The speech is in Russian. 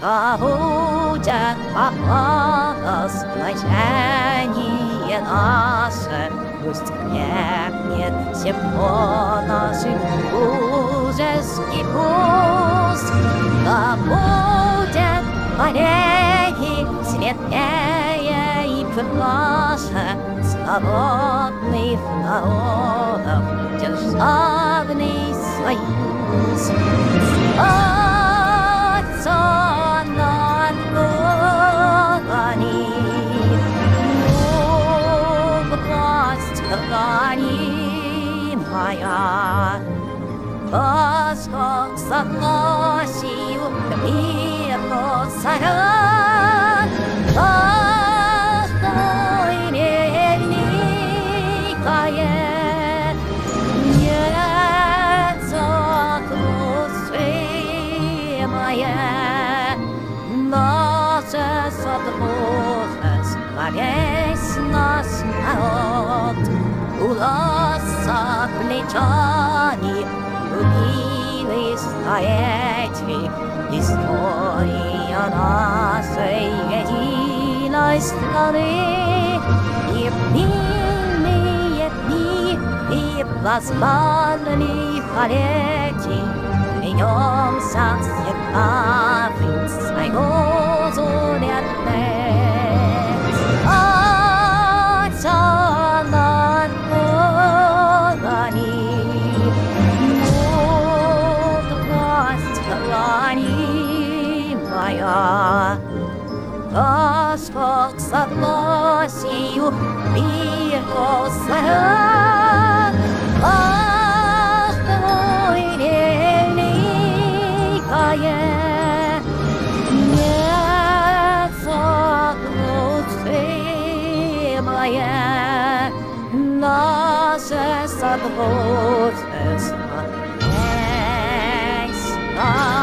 будет благословение наше, пусть крепнет тепло наших дружеский пусть, да будет полей светлее и краше свободных народов державный союз. Моя Божье согласию миру царя, каждой великое несокрушимое наше содружество, весь наш народ. Уласа плечами любимые эти история нашей единой страны. И в мирные дни, и в возвальные полети клянемся всегда быть союзу верны. Господь согласию миру царя, каждой великое несокрушимое наше содружество есть.